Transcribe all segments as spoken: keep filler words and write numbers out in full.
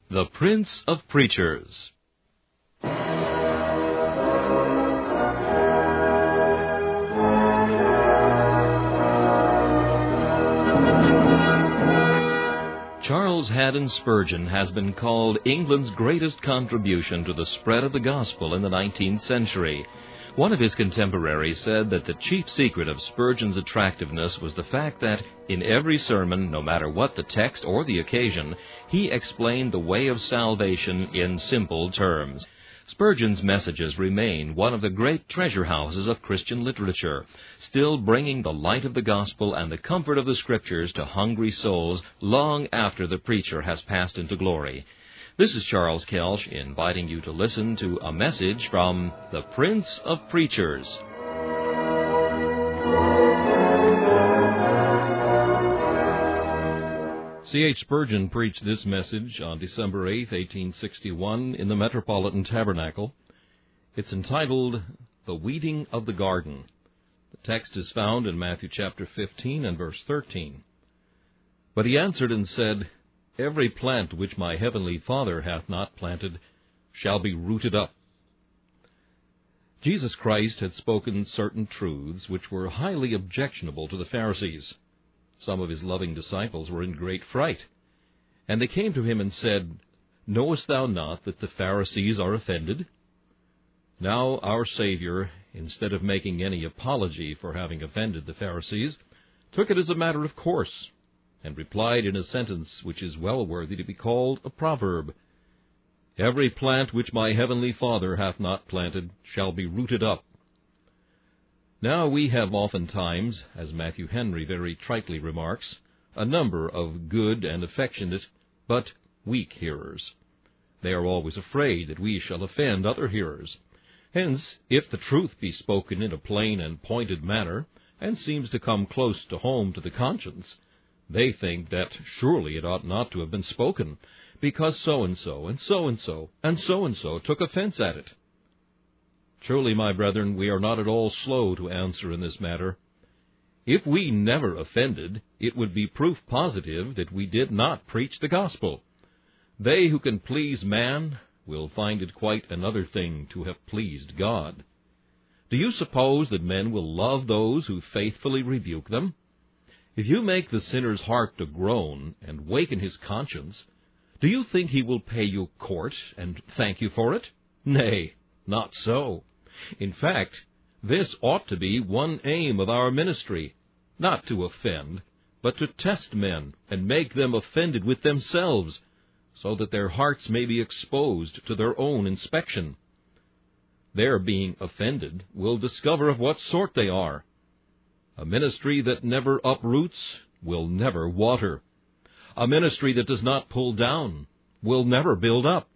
The Prince of Preachers. Charles Haddon Spurgeon has been called England's greatest contribution to the spread of the gospel in the nineteenth century. One of his contemporaries said that the chief secret of Spurgeon's attractiveness was the fact that, in every sermon, no matter what the text or the occasion, he explained the way of salvation in simple terms. Spurgeon's messages remain one of the great treasure houses of Christian literature, still bringing the light of the gospel and the comfort of the Scriptures to hungry souls long after the preacher has passed into glory. This is Charles Kelch inviting you to listen to a message from the Prince of Preachers. C H Spurgeon preached this message on December eighth, eighteen sixty-one, in the Metropolitan Tabernacle. It's entitled, The Weeding of the Garden. The text is found in Matthew chapter fifteen and verse thirteen. But he answered and said, Every plant which my heavenly Father hath not planted shall be rooted up. Jesus Christ had spoken certain truths which were highly objectionable to the Pharisees. Some of his loving disciples were in great fright. And they came to him and said, Knowest thou not that the Pharisees are offended? Now our Savior, instead of making any apology for having offended the Pharisees, took it as a matter of course, and replied in a sentence which is well worthy to be called a proverb. Every plant which my heavenly Father hath not planted shall be rooted up. Now we have oftentimes, as Matthew Henry very tritely remarks, a number of good and affectionate, but weak hearers. They are always afraid that we shall offend other hearers. Hence, if the truth be spoken in a plain and pointed manner, and seems to come close to home to the conscience, they think that surely it ought not to have been spoken, because so-and-so, and so-and-so, and so-and-so took offense at it. Truly, my brethren, we are not at all slow to answer in this matter. If we never offended, it would be proof positive that we did not preach the gospel. They who can please man will find it quite another thing to have pleased God. Do you suppose that men will love those who faithfully rebuke them? If you make the sinner's heart to groan and waken his conscience, do you think he will pay you court and thank you for it? Nay, not so. In fact, this ought to be one aim of our ministry, not to offend, but to test men and make them offended with themselves, so that their hearts may be exposed to their own inspection. Their being offended will discover of what sort they are. A ministry that never uproots will never water. A ministry that does not pull down will never build up.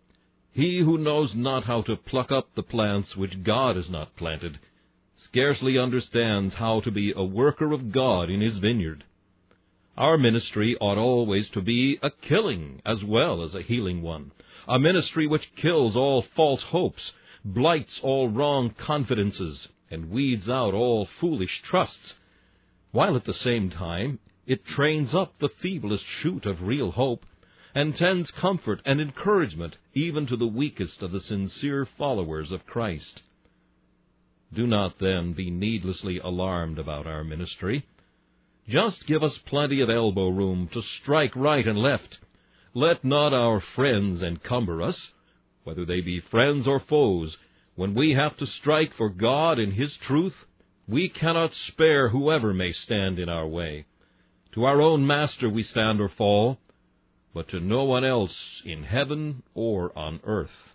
He who knows not how to pluck up the plants which God has not planted scarcely understands how to be a worker of God in his vineyard. Our ministry ought always to be a killing as well as a healing one, a ministry which kills all false hopes, blights all wrong confidences, and weeds out all foolish trusts, while at the same time it trains up the feeblest shoot of real hope, and tends comfort and encouragement even to the weakest of the sincere followers of Christ. Do not, then, be needlessly alarmed about our ministry. Just give us plenty of elbow room to strike right and left. Let not our friends encumber us, whether they be friends or foes. When we have to strike for God and His truth, we cannot spare whoever may stand in our way. To our own Master we stand or fall, but to no one else in heaven or on earth.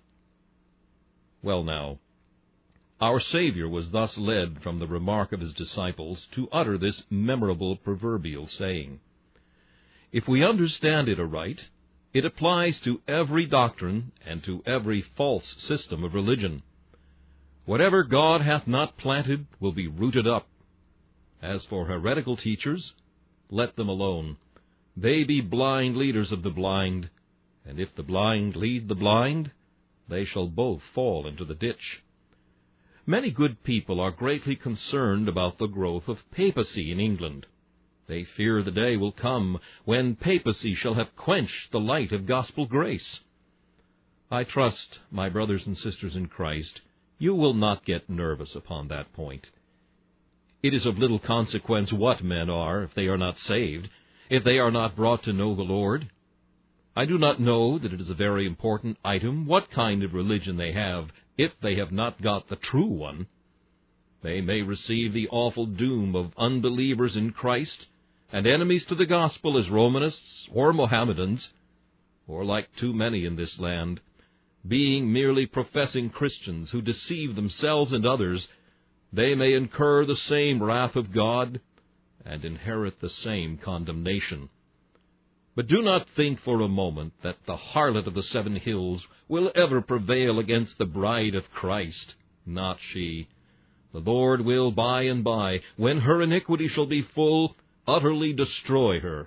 Well now, our Savior was thus led from the remark of His disciples to utter this memorable proverbial saying. If we understand it aright, it applies to every doctrine and to every false system of religion. Whatever God hath not planted will be rooted up. As for heretical teachers, let them alone. They be blind leaders of the blind, and if the blind lead the blind, they shall both fall into the ditch. Many good people are greatly concerned about the growth of papacy in England. They fear the day will come when papacy shall have quenched the light of gospel grace. I trust, my brothers and sisters in Christ, you will not get nervous upon that point. It is of little consequence what men are if they are not saved, if they are not brought to know the Lord. I do not know that it is a very important item what kind of religion they have if they have not got the true one. They may receive the awful doom of unbelievers in Christ and enemies to the gospel as Romanists or Mohammedans, or like too many in this land, being merely professing Christians who deceive themselves and others, they may incur the same wrath of God and inherit the same condemnation. But do not think for a moment that the harlot of the seven hills will ever prevail against the bride of Christ. Not she. The Lord will by and by, when her iniquity shall be full, utterly destroy her.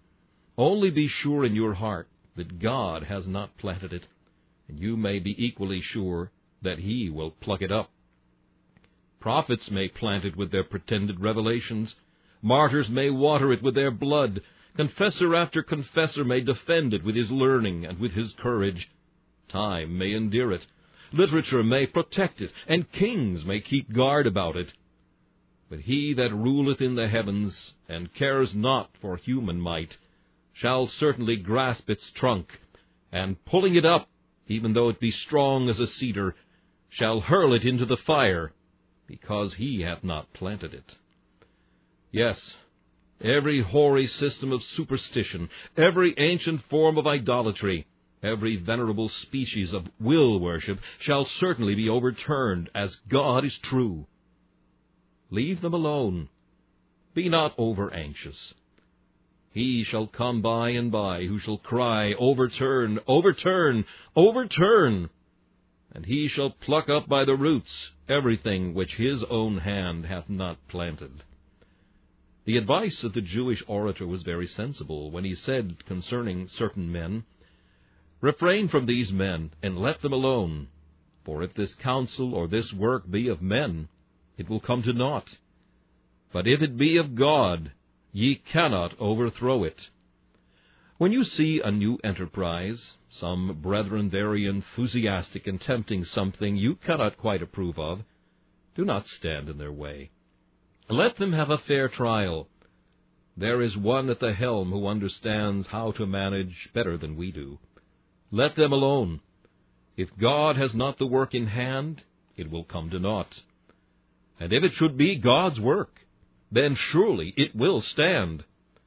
Only be sure in your heart that God has not planted it, and you may be equally sure that He will pluck it up. Prophets may plant it with their pretended revelations. Martyrs may water it with their blood. Confessor after confessor may defend it with his learning and with his courage. Time may endear it. Literature may protect it, and kings may keep guard about it. But he that ruleth in the heavens, and cares not for human might, shall certainly grasp its trunk, and pulling it up, even though it be strong as a cedar, shall hurl it into the fire, because he hath not planted it. Yes, every hoary system of superstition, every ancient form of idolatry, every venerable species of will worship shall certainly be overturned, as God is true. Leave them alone. Be not over-anxious. He shall come by and by, who shall cry, Overturn, overturn, overturn! And he shall pluck up by the roots everything which his own hand hath not planted. The advice of the Jewish orator was very sensible when he said concerning certain men, Refrain from these men, and let them alone. For if this counsel or this work be of men, it will come to naught. But if it be of God, ye cannot overthrow it. When you see a new enterprise, some brethren very enthusiastic in attempting something you cannot quite approve of, do not stand in their way. Let them have a fair trial. There is one at the helm who understands how to manage better than we do. Let them alone. If God has not the work in hand, it will come to naught. And if it should be God's work, then surely it will stand.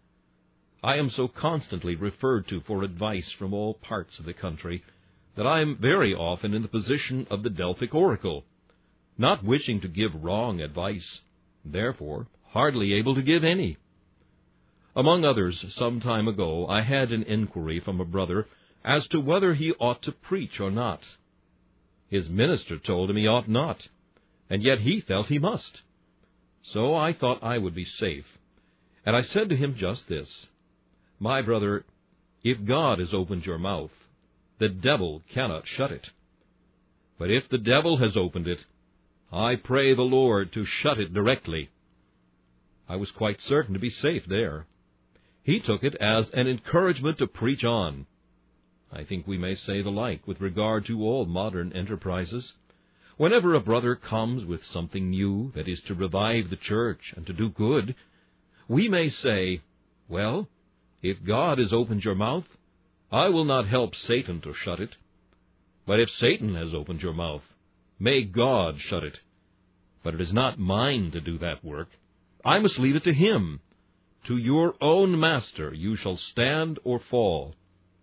I am so constantly referred to for advice from all parts of the country that I am very often in the position of the Delphic oracle, not wishing to give wrong advice, therefore hardly able to give any. Among others, some time ago, I had an inquiry from a brother as to whether he ought to preach or not. His minister told him he ought not, and yet he felt he must. So I thought I would be safe, and I said to him just this, My brother, if God has opened your mouth, the devil cannot shut it. But if the devil has opened it, I pray the Lord to shut it directly. I was quite certain to be safe there. He took it as an encouragement to preach on. I think we may say the like with regard to all modern enterprises. Whenever a brother comes with something new that is to revive the church and to do good, we may say, Well, if God has opened your mouth, I will not help Satan to shut it. But if Satan has opened your mouth, may God shut it. But it is not mine to do that work. I must leave it to Him. To your own master you shall stand or fall.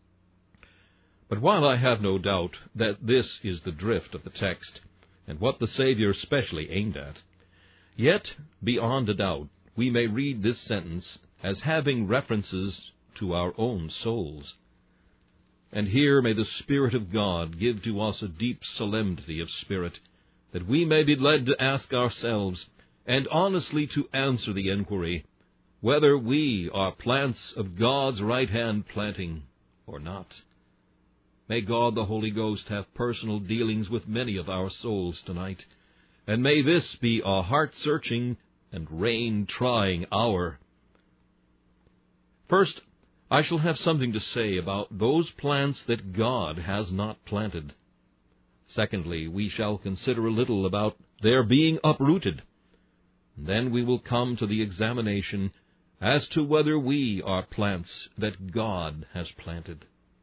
But while I have no doubt that this is the drift of the text, and what the Savior specially aimed at, yet, beyond a doubt, we may read this sentence as having references to our own souls. And here may the Spirit of God give to us a deep solemnity of spirit, that we may be led to ask ourselves, and honestly to answer the inquiry, whether we are plants of God's right-hand planting or not. May God the Holy Ghost have personal dealings with many of our souls tonight, and may this be a heart-searching and rain-trying hour. First, I shall have something to say about those plants that God has not planted. Secondly, we shall consider a little about their being uprooted. Then we will come to the examination as to whether we are plants that God has planted.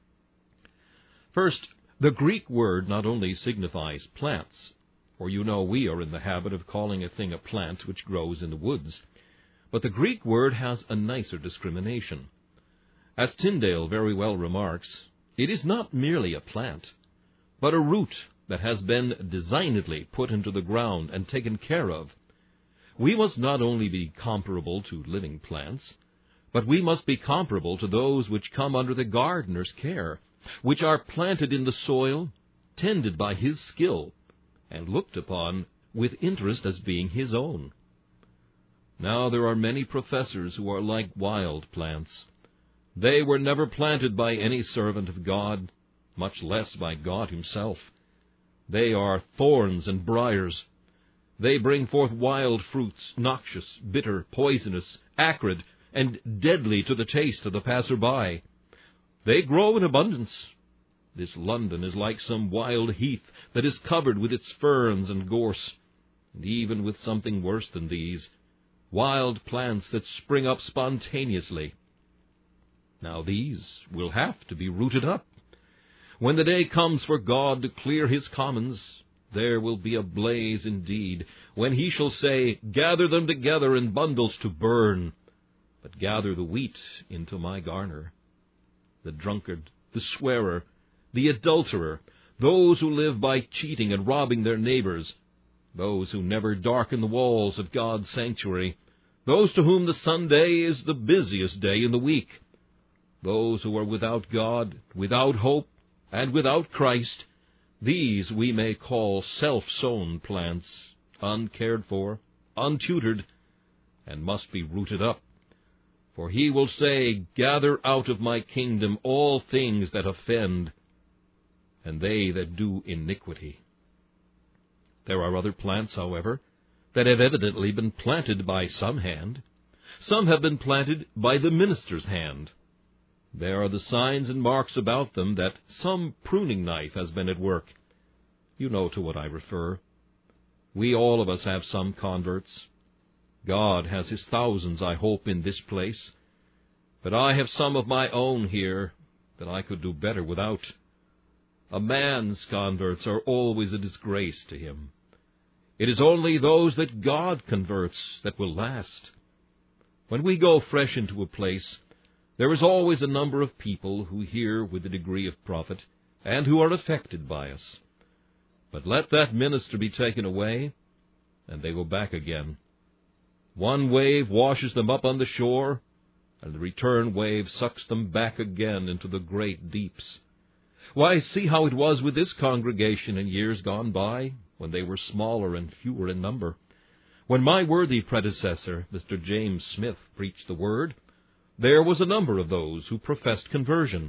First, the Greek word not only signifies plants, for you know we are in the habit of calling a thing a plant which grows in the woods, but the Greek word has a nicer discrimination. As Tyndale very well remarks, it is not merely a plant, but a root that has been designedly put into the ground and taken care of. We must not only be comparable to living plants, but we must be comparable to those which come under the gardener's care, which are planted in the soil, tended by his skill, and looked upon with interest as being his own. Now there are many professors who are like wild plants. They were never planted by any servant of God, much less by God himself. They are thorns and briars. They bring forth wild fruits, noxious, bitter, poisonous, acrid, and deadly to the taste of the passer-by. They grow in abundance. This London is like some wild heath that is covered with its ferns and gorse, and even with something worse than these, wild plants that spring up spontaneously. Now these will have to be rooted up. When the day comes for God to clear his commons, there will be a blaze indeed, when he shall say, "Gather them together in bundles to burn, but gather the wheat into my garner." The drunkard, the swearer, the adulterer, those who live by cheating and robbing their neighbors, those who never darken the walls of God's sanctuary, those to whom the Sunday is the busiest day in the week, those who are without God, without hope, and without Christ, these we may call self-sown plants, uncared for, untutored, and must be rooted up. For he will say, "Gather out of my kingdom all things that offend, and they that do iniquity." There are other plants, however, that have evidently been planted by some hand. Some have been planted by the minister's hand. There are the signs and marks about them that some pruning knife has been at work. You know to what I refer. We all of us have some converts. God has his thousands, I hope, in this place. But I have some of my own here that I could do better without. A man's converts are always a disgrace to him. It is only those that God converts that will last. When we go fresh into a place, there is always a number of people who hear with a degree of profit, and who are affected by us. But let that minister be taken away, and they go back again. One wave washes them up on the shore, and the return wave sucks them back again into the great deeps. Why, see how it was with this congregation in years gone by, when they were smaller and fewer in number. When my worthy predecessor, Mister James Smith, preached the word, there was a number of those who professed conversion.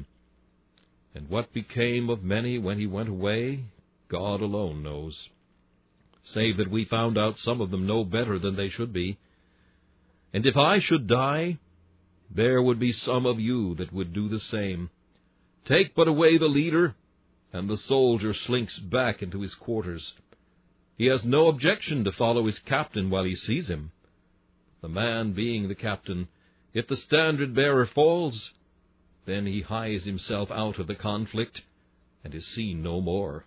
And what became of many when he went away, God alone knows, save that we found out some of them no better than they should be. And if I should die, there would be some of you that would do the same. Take but away the leader, and the soldier slinks back into his quarters. He has no objection to follow his captain while he sees him. The man being the captain, if the standard-bearer falls, then he hies himself out of the conflict, and is seen no more.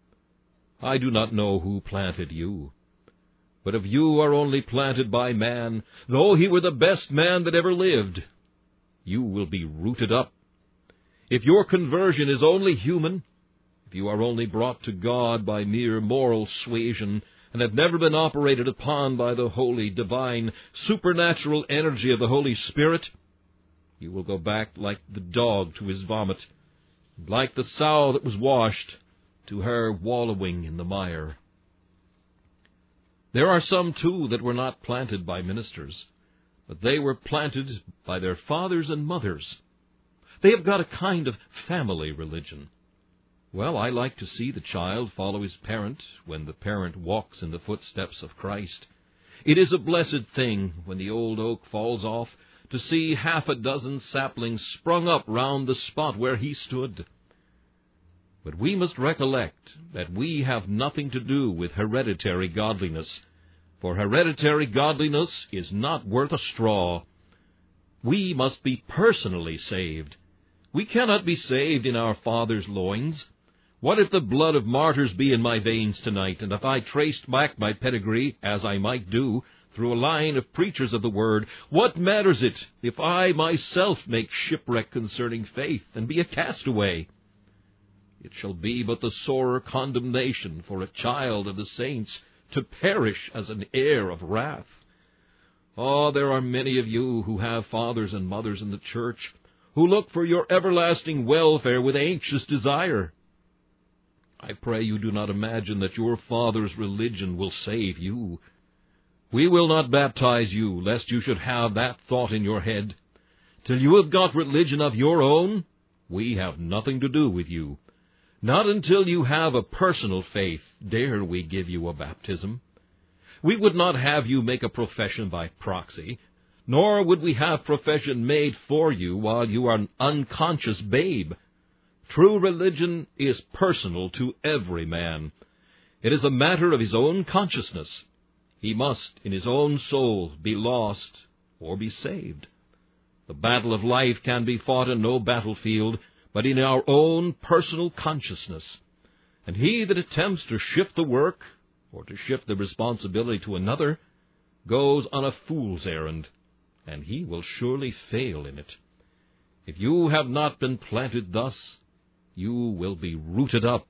I do not know who planted you, but if you are only planted by man, though he were the best man that ever lived, you will be rooted up. If your conversion is only human, if you are only brought to God by mere moral suasion, and have never been operated upon by the holy, divine, supernatural energy of the Holy Spirit, you will go back like the dog to his vomit, and like the sow that was washed, to her wallowing in the mire. There are some, too, that were not planted by ministers, but they were planted by their fathers and mothers. They have got a kind of family religion. Well, I like to see the child follow his parent when the parent walks in the footsteps of Christ. It is a blessed thing when the old oak falls off to see half a dozen saplings sprung up round the spot where he stood. But we must recollect that we have nothing to do with hereditary godliness, for hereditary godliness is not worth a straw. We must be personally saved. We cannot be saved in our father's loins. What if the blood of martyrs be in my veins tonight, and if I traced back my pedigree, as I might do, through a line of preachers of the word, what matters it if I myself make shipwreck concerning faith, and be a castaway? It shall be but the sorer condemnation for a child of the saints to perish as an heir of wrath. Oh, there are many of you who have fathers and mothers in the church, who look for your everlasting welfare with anxious desire. I pray you do not imagine that your father's religion will save you. We will not baptize you, lest you should have that thought in your head. Till you have got religion of your own, we have nothing to do with you. Not until you have a personal faith dare we give you a baptism. We would not have you make a profession by proxy, nor would we have profession made for you while you are an unconscious babe. True religion is personal to every man. It is a matter of his own consciousness. He must, in his own soul, be lost or be saved. The battle of life can be fought in no battlefield, but in our own personal consciousness. And he that attempts to shift the work, or to shift the responsibility to another, goes on a fool's errand, and he will surely fail in it. If you have not been planted thus, you will be rooted up.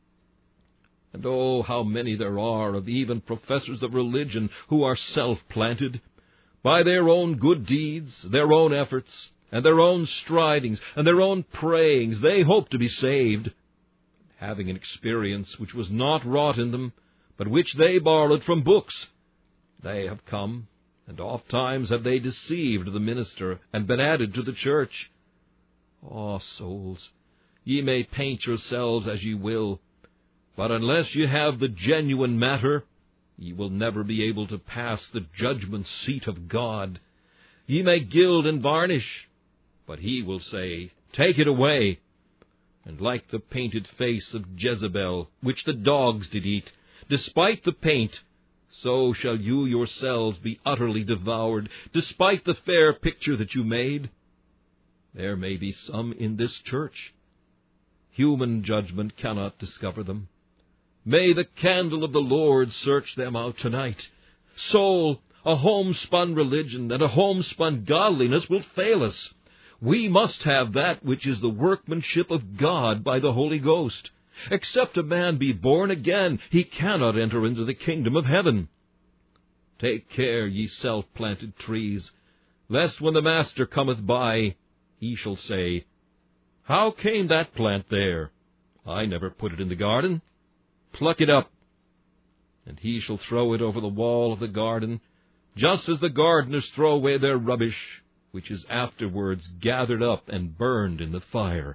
And oh, how many there are of even professors of religion who are self-planted. By their own good deeds, their own efforts, and their own stridings, and their own prayings, they hope to be saved, having an experience which was not wrought in them, but which they borrowed from books. They have come, and oft times have they deceived the minister, and been added to the church. Ah, souls, ye may paint yourselves as ye will, but unless ye have the genuine matter, ye will never be able to pass the judgment seat of God. Ye may gild and varnish, but he will say, Take it away. And like the painted face of Jezebel, which the dogs did eat, despite the paint, so shall you yourselves be utterly devoured, despite the fair picture that you made. There may be some in this church. Human judgment cannot discover them. May the candle of the Lord search them out tonight. Soul, a homespun religion and a homespun godliness will fail us. We must have that which is the workmanship of God by the Holy Ghost. Except a man be born again, he cannot enter into the kingdom of heaven. Take care, ye self-planted trees, lest when the Master cometh by, he shall say, How came that plant there? I never put it in the garden. Pluck it up. And he shall throw it over the wall of the garden, just as the gardeners throw away their rubbish, which is afterwards gathered up and burned in the fire.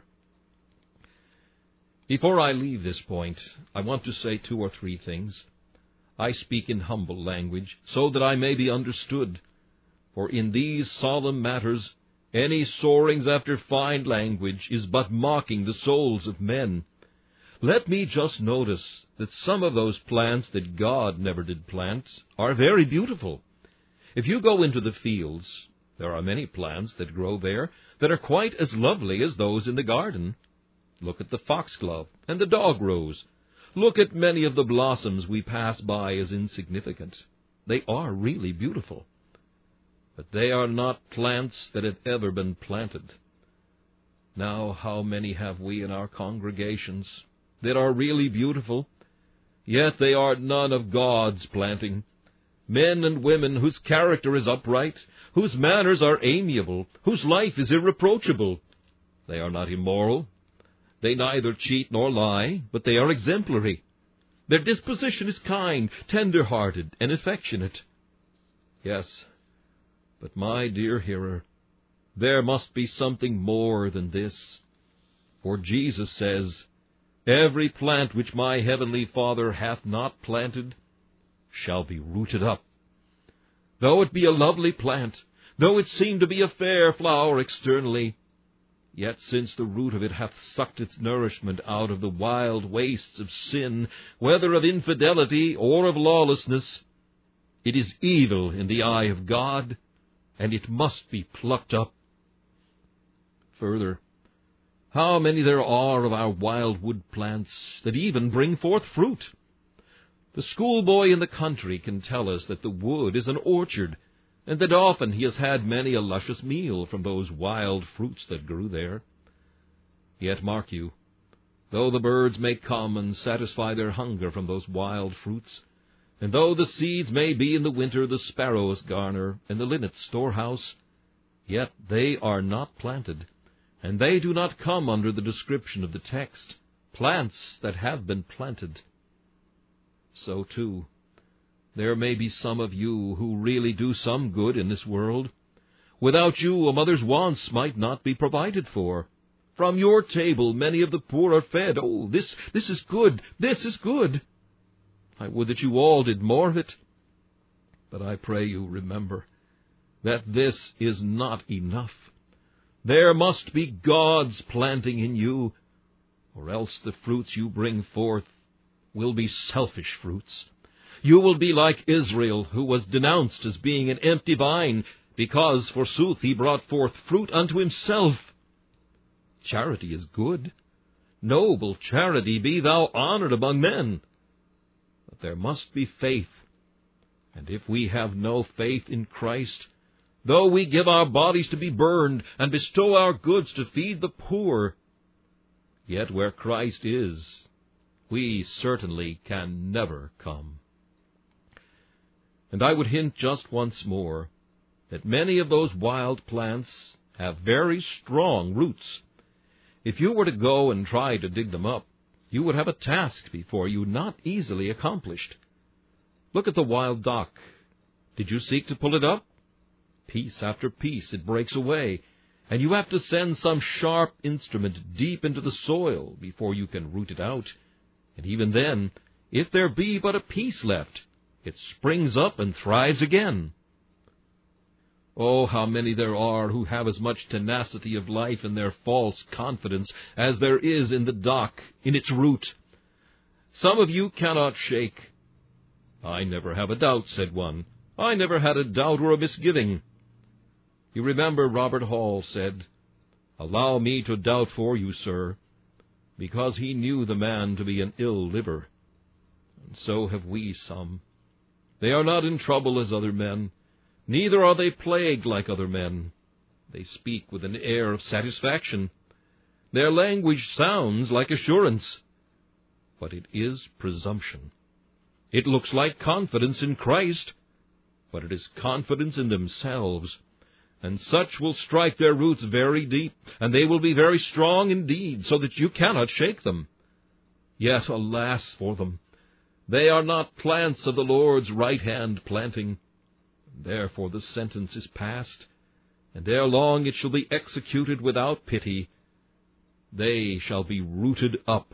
Before I leave this point, I want to say two or three things. I speak in humble language, so that I may be understood. For in these solemn matters, any soarings after fine language is but mocking the souls of men. Let me just notice that some of those plants that God never did plant are very beautiful. If you go into the fields, there are many plants that grow there that are quite as lovely as those in the garden. Look at the foxglove and the dog rose. Look at many of the blossoms we pass by as insignificant. They are really beautiful. But they are not plants that have ever been planted. Now, how many have we in our congregations that are really beautiful, yet they are none of God's planting? Men and women whose character is upright, whose manners are amiable, whose life is irreproachable. They are not immoral. They neither cheat nor lie, but they are exemplary. Their disposition is kind, tender-hearted, and affectionate. Yes, but my dear hearer, there must be something more than this. For Jesus says, Every plant which my heavenly Father hath not planted shall be rooted up. Though it be a lovely plant, though it seem to be a fair flower externally, yet since the root of it hath sucked its nourishment out of the wild wastes of sin, whether of infidelity or of lawlessness, it is evil in the eye of God, and it must be plucked up. Further, how many there are of our wild wood plants that even bring forth fruit! The schoolboy in the country can tell us that the wood is an orchard, and that often he has had many a luscious meal from those wild fruits that grew there. Yet mark you, though the birds may come and satisfy their hunger from those wild fruits, and though the seeds may be in the winter the sparrow's garner and the linnet's storehouse, yet they are not planted, and they do not come under the description of the text, plants that have been planted. So, too, there may be some of you who really do some good in this world. Without you, a mother's wants might not be provided for. From your table many of the poor are fed. Oh, this, this is good, this is good. I would that you all did more of it. But I pray you remember that this is not enough. There must be God's planting in you, or else the fruits you bring forth will be selfish fruits. You will be like Israel, who was denounced as being an empty vine, because, forsooth, he brought forth fruit unto himself. Charity is good. Noble charity, be thou honored among men. But there must be faith. And if we have no faith in Christ, though we give our bodies to be burned, and bestow our goods to feed the poor, yet where Christ is, we certainly can never come. And I would hint just once more that many of those wild plants have very strong roots. If you were to go and try to dig them up, you would have a task before you not easily accomplished. Look at the wild dock. Did you seek to pull it up? Piece after piece it breaks away, and you have to send some sharp instrument deep into the soil before you can root it out. And even then, if there be but a piece left, it springs up and thrives again. Oh, how many there are who have as much tenacity of life in their false confidence as there is in the dock, in its root. Some of you cannot shake. I never have a doubt, said one. I never had a doubt or a misgiving. You remember Robert Hall said, Allow me to doubt for you, sir, because he knew the man to be an ill liver. And so have we some. They are not in trouble as other men, neither are they plagued like other men. They speak with an air of satisfaction. Their language sounds like assurance, but it is presumption. It looks like confidence in Christ, but it is confidence in themselves. And such will strike their roots very deep, and they will be very strong indeed, so that you cannot shake them. Yet, alas for them! They are not plants of the Lord's right hand planting. Therefore the sentence is passed, and ere long it shall be executed without pity. They shall be rooted up.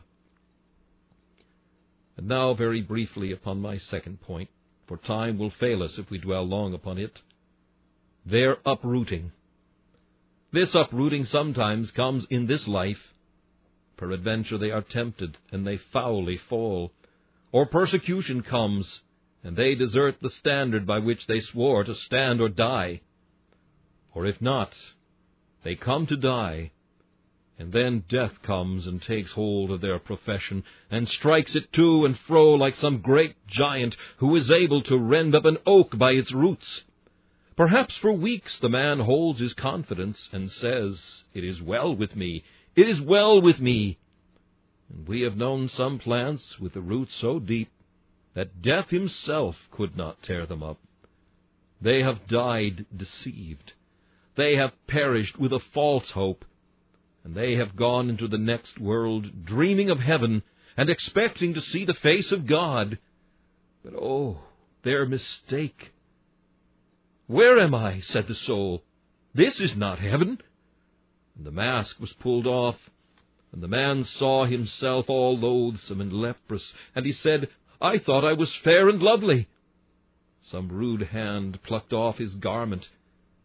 And now very briefly upon my second point, for time will fail us if we dwell long upon it. Their uprooting. This uprooting sometimes comes in this life. Peradventure they are tempted, and they foully fall. Or persecution comes, and they desert the standard by which they swore to stand or die. Or if not, they come to die, and then death comes and takes hold of their profession, and strikes it to and fro like some great giant who is able to rend up an oak by its roots. Perhaps for weeks the man holds his confidence and says, It is well with me, it is well with me. And we have known some plants with the roots so deep that death himself could not tear them up. They have died deceived. They have perished with a false hope, and they have gone into the next world dreaming of heaven and expecting to see the face of God. But oh, their mistake! Where am I? Said the soul. This is not heaven. And the mask was pulled off, and the man saw himself all loathsome and leprous, and he said, I thought I was fair and lovely. Some rude hand plucked off his garment,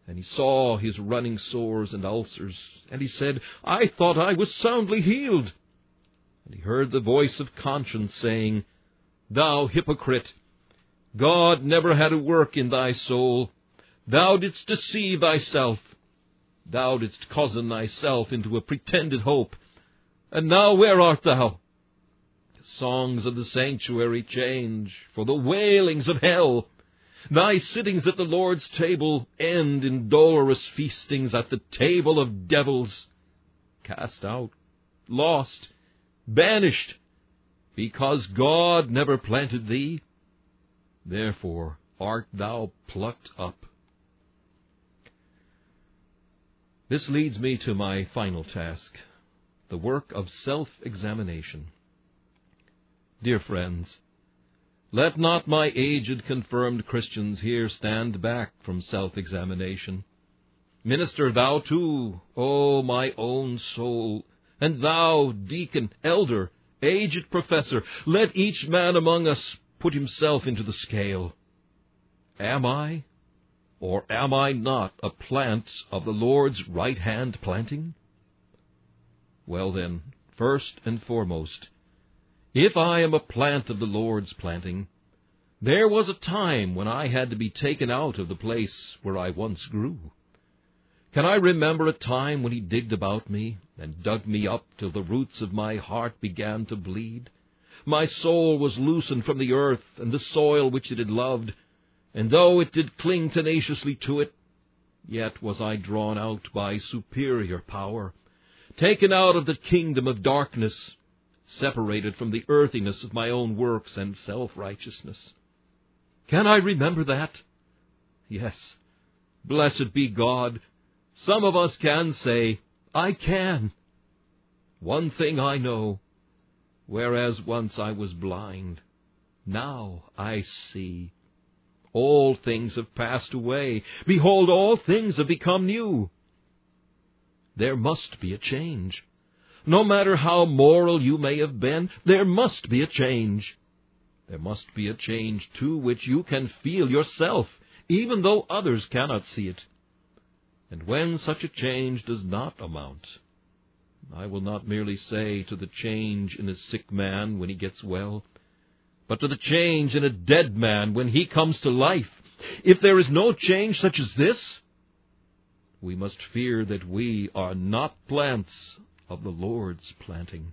And he saw his running sores and ulcers, and he said, I thought I was soundly healed. And he heard the voice of conscience saying, Thou hypocrite, God never had a work in thy soul. Thou didst deceive thyself. Thou didst cozen thyself into a pretended hope. And now where art thou? The songs of the sanctuary change for the wailings of hell. Thy sittings at the Lord's table end in dolorous feastings at the table of devils. Cast out, lost, banished, because God never planted thee, therefore art thou plucked up. This leads me to my final task, the work of self-examination. Dear friends, let not my aged confirmed Christians here stand back from self-examination. Minister thou too, O my own soul, and thou, deacon, elder, aged professor, let each man among us put himself into the scale. Am I, or am I not, a plant of the Lord's right hand planting? Well then, first and foremost, if I am a plant of the Lord's planting, there was a time when I had to be taken out of the place where I once grew. Can I remember a time when he digged about me and dug me up till the roots of my heart began to bleed? My soul was loosened from the earth and the soil which it had loved, and though it did cling tenaciously to it, yet was I drawn out by superior power, taken out of the kingdom of darkness, separated from the earthiness of my own works and self-righteousness. Can I remember that? Yes, blessed be God. Some of us can say, I can. One thing I know, whereas once I was blind, now I see. All things have passed away. Behold, all things have become new. There must be a change. No matter how moral you may have been, there must be a change. There must be a change, too, which you can feel yourself, even though others cannot see it. And when such a change does not amount, I will not merely say to the change in a sick man when he gets well, but to the change in a dead man when he comes to life, if there is no change such as this, we must fear that we are not plants of the Lord's planting.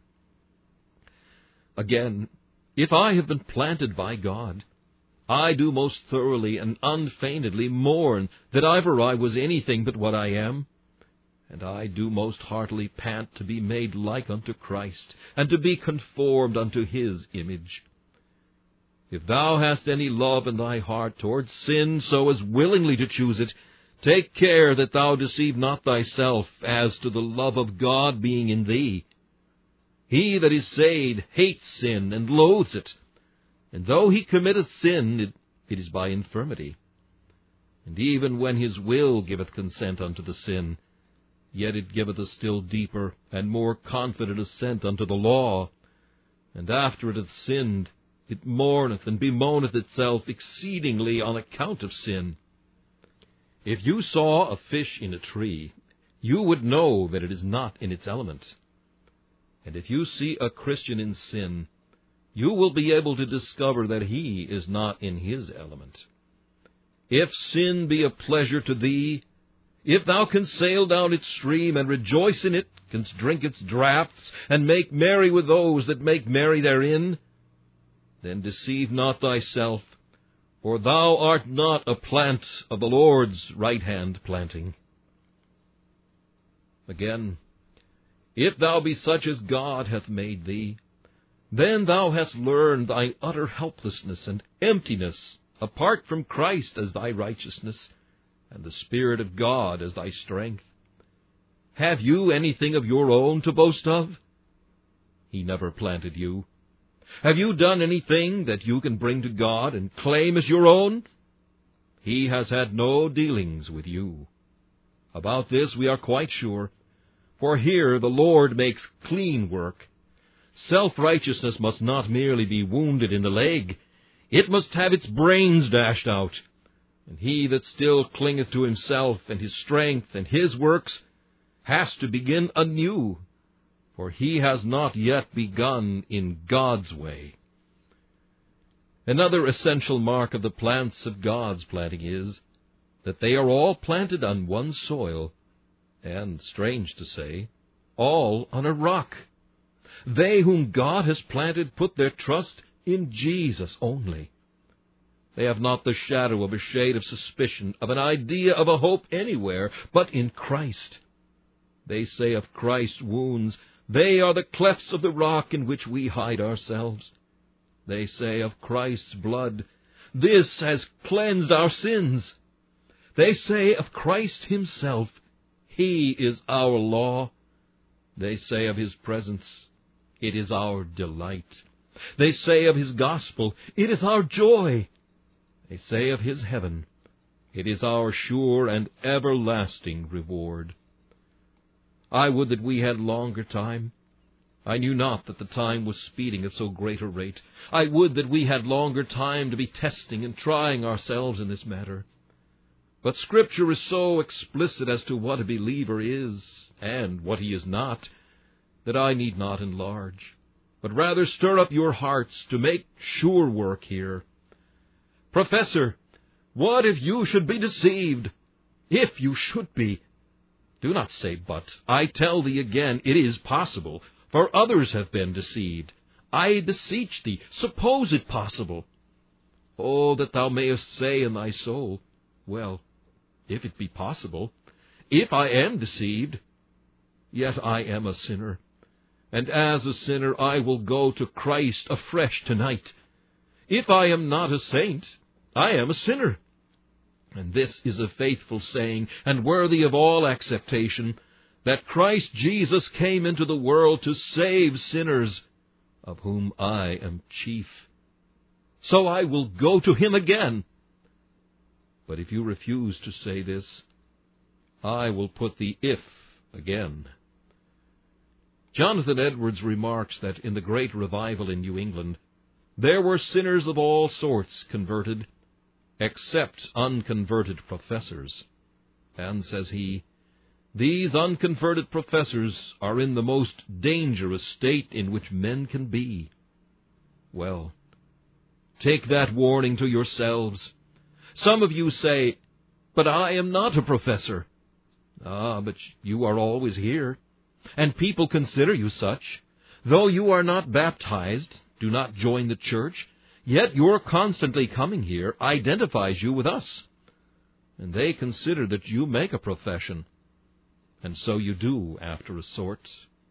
Again, if I have been planted by God, I do most thoroughly and unfeignedly mourn that ever I was anything but what I am, and I do most heartily pant to be made like unto Christ, and to be conformed unto his image. If thou hast any love in thy heart towards sin, so as willingly to choose it, take care that thou deceive not thyself as to the love of God being in thee. He that is saved hates sin and loathes it, and though he committeth sin, it, it is by infirmity. And even when his will giveth consent unto the sin, yet it giveth a still deeper and more confident assent unto the law, and after it hath sinned, it mourneth and bemoaneth itself exceedingly on account of sin. If you saw a fish in a tree, you would know that it is not in its element. And if you see a Christian in sin, you will be able to discover that he is not in his element. If sin be a pleasure to thee, if thou canst sail down its stream and rejoice in it, canst drink its draughts, and make merry with those that make merry therein, then deceive not thyself, for thou art not a plant of the Lord's right hand planting. Again, if thou be such as God hath made thee, then thou hast learned thy utter helplessness and emptiness apart from Christ as thy righteousness, and the Spirit of God as thy strength. Have you anything of your own to boast of? He never planted you. Have you done anything that you can bring to God and claim as your own? He has had no dealings with you. About this we are quite sure, for here the Lord makes clean work. Self-righteousness must not merely be wounded in the leg, it must have its brains dashed out. And he that still clingeth to himself and his strength and his works has to begin anew, for he has not yet begun in God's way. Another essential mark of the plants of God's planting is that they are all planted on one soil, and, strange to say, all on a rock. They whom God has planted put their trust in Jesus only. They have not the shadow of a shade of suspicion, of an idea of a hope anywhere, but in Christ. They say of Christ's wounds, they are the clefts of the rock in which we hide ourselves. They say of Christ's blood, this has cleansed our sins. They say of Christ himself, he is our law. They say of his presence, it is our delight. They say of his gospel, it is our joy. They say of his heaven, it is our sure and everlasting reward. I would that we had longer time. I knew not that the time was speeding at so great a rate. I would that we had longer time to be testing and trying ourselves in this matter. But Scripture is so explicit as to what a believer is, and what he is not, that I need not enlarge, but rather stir up your hearts to make sure work here. Professor, what if you should be deceived? If you should be. Do not say but. I tell thee again, it is possible, for others have been deceived. I beseech thee, suppose it possible. Oh, that thou mayest say in thy soul, well, if it be possible, if I am deceived, yet I am a sinner, and as a sinner I will go to Christ afresh tonight. If I am not a saint, I am a sinner. And this is a faithful saying, and worthy of all acceptation, that Christ Jesus came into the world to save sinners, of whom I am chief. So I will go to him again. But if you refuse to say this, I will put the if again. Jonathan Edwards remarks that in the great revival in New England, there were sinners of all sorts converted, except unconverted professors. And, says he, these unconverted professors are in the most dangerous state in which men can be. Well, take that warning to yourselves. Some of you say, but I am not a professor. Ah, but you are always here, and people consider you such. Though you are not baptized, do not join the church, yet your constantly coming here identifies you with us. And they consider that you make a profession, and so you do after a sort.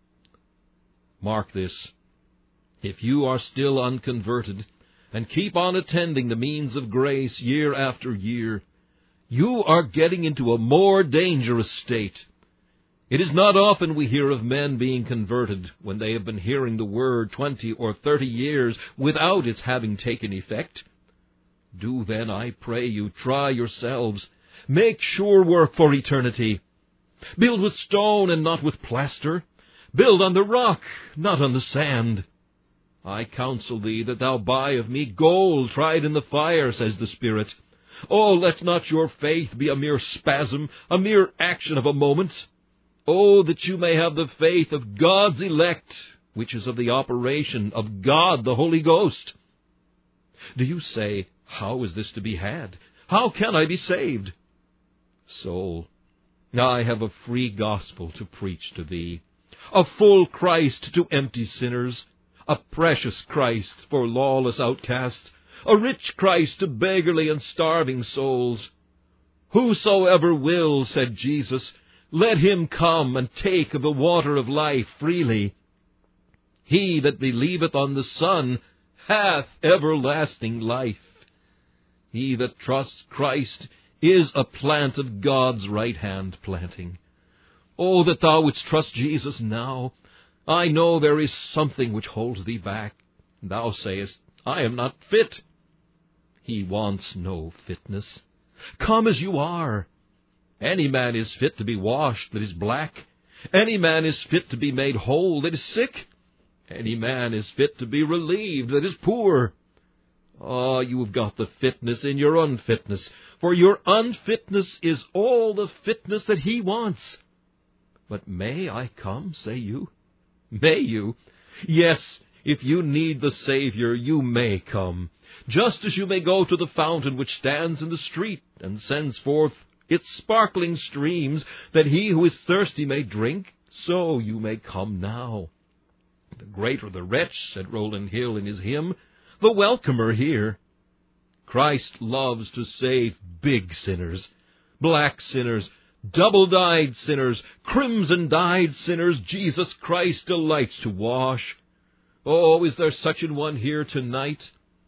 Mark this, if you are still unconverted, and keep on attending the means of grace year after year, you are getting into a more dangerous state. It is not often we hear of men being converted when they have been hearing the word twenty or thirty years without its having taken effect. Do then, I pray you, try yourselves. Make sure work for eternity. Build with stone and not with plaster. Build on the rock, not on the sand. I counsel thee that thou buy of me gold tried in the fire, says the Spirit. Oh, let not your faith be a mere spasm, a mere action of a moment. Oh, that you may have the faith of God's elect, which is of the operation of God the Holy Ghost. Do you say, how is this to be had? How can I be saved? Soul, I have a free gospel to preach to thee, a full Christ to empty sinners, a precious Christ for lawless outcasts, a rich Christ to beggarly and starving souls. Whosoever will, said Jesus, let him come and take of the water of life freely. He that believeth on the Son hath everlasting life. He that trusts Christ is a plant of God's right hand planting. Oh, that thou wouldst trust Jesus now. I know there is something which holds thee back. Thou sayest, I am not fit. He wants no fitness. Come as you are. Any man is fit to be washed that is black. Any man is fit to be made whole that is sick. Any man is fit to be relieved that is poor. Ah, you have got the fitness in your unfitness, for your unfitness is all the fitness that he wants. But may I come, say you? May you? Yes, if you need the Savior, you may come. Just as you may go to the fountain which stands in the street and sends forth its sparkling streams, that he who is thirsty may drink, so you may come now. The greater the wretch, said Rowland Hill in his hymn, the welcomer here. Christ loves to save big sinners, black sinners, double-dyed sinners, crimson-dyed sinners. Jesus Christ delights to wash. Oh, is there such an one here tonight?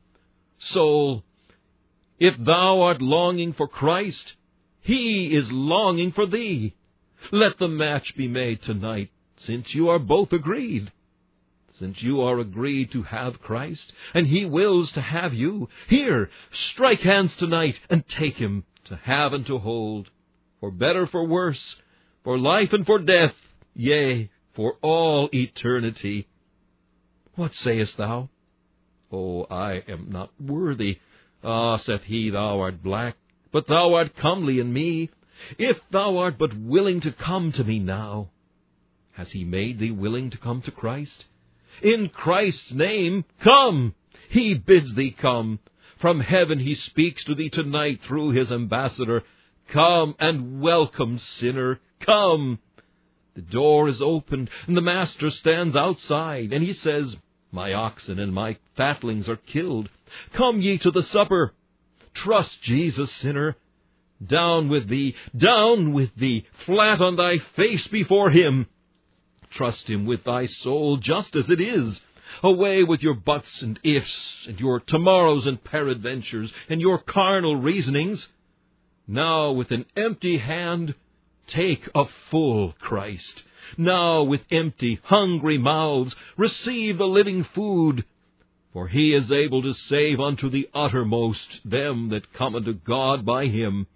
Soul, if thou art longing for Christ, he is longing for thee. Let the match be made tonight, since you are both agreed. Since you are agreed to have Christ, and he wills to have you, here, strike hands tonight, and take him to have and to hold, for better, for worse, for life and for death, yea, for all eternity. What sayest thou? Oh, I am not worthy. Ah, saith he, thou art black, but thou art comely in me. If thou art but willing to come to me now. Has he made thee willing to come to Christ? In Christ's name, come! He bids thee come. From heaven he speaks to thee tonight through his ambassador. Come and welcome, sinner, come! The door is opened, and the master stands outside, and he says, my oxen and my fatlings are killed. Come ye to the supper. Trust Jesus, sinner. Down with thee, down with thee, flat on thy face before him. Trust him with thy soul just as it is. Away with your buts and ifs, and your tomorrows and peradventures, and your carnal reasonings. Now with an empty hand, take a full Christ. Now with empty, hungry mouths, receive the living food. For he is able to save unto the uttermost them that come unto God by him.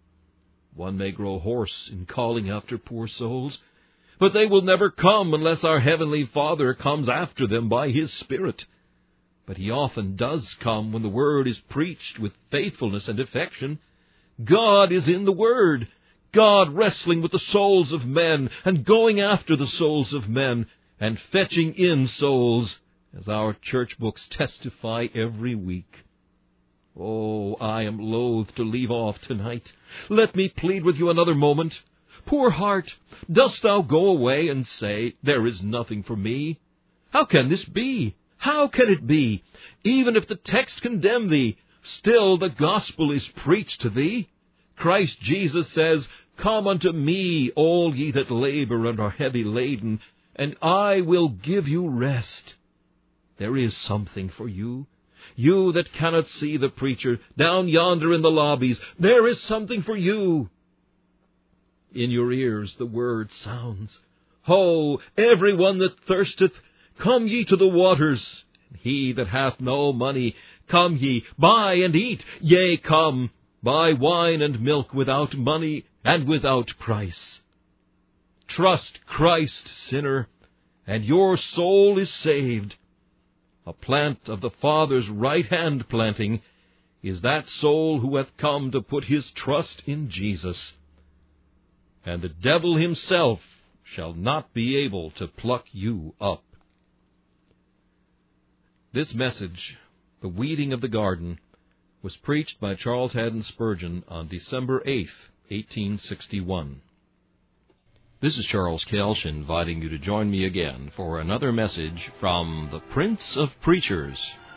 One may grow hoarse in calling after poor souls, but they will never come unless our Heavenly Father comes after them by his Spirit. But he often does come when the Word is preached with faithfulness and affection. God is in the Word, God wrestling with the souls of men, and going after the souls of men, and fetching in souls, as our church books testify every week. Oh, I am loath to leave off tonight. Let me plead with you another moment. Poor heart, dost thou go away and say, there is nothing for me? How can this be? How can it be? Even if the text condemn thee, still the gospel is preached to thee. Christ Jesus says, come unto me, all ye that labor and are heavy laden, and I will give you rest. There is something for you. You that cannot see the preacher, down yonder in the lobbies, there is something for you. In your ears the word sounds, Ho, every one that thirsteth, come ye to the waters. He that hath no money, come ye, buy and eat. Yea, come, buy wine and milk without money and without price. Trust Christ, sinner, and your soul is saved. A plant of the Father's right hand planting is that soul who hath come to put his trust in Jesus. And the devil himself shall not be able to pluck you up. This message, The Weeding of the Garden, was preached by Charles Haddon Spurgeon on December eighth, eighteen sixty-one. This is Charles Kelsch inviting you to join me again for another message from the Prince of Preachers,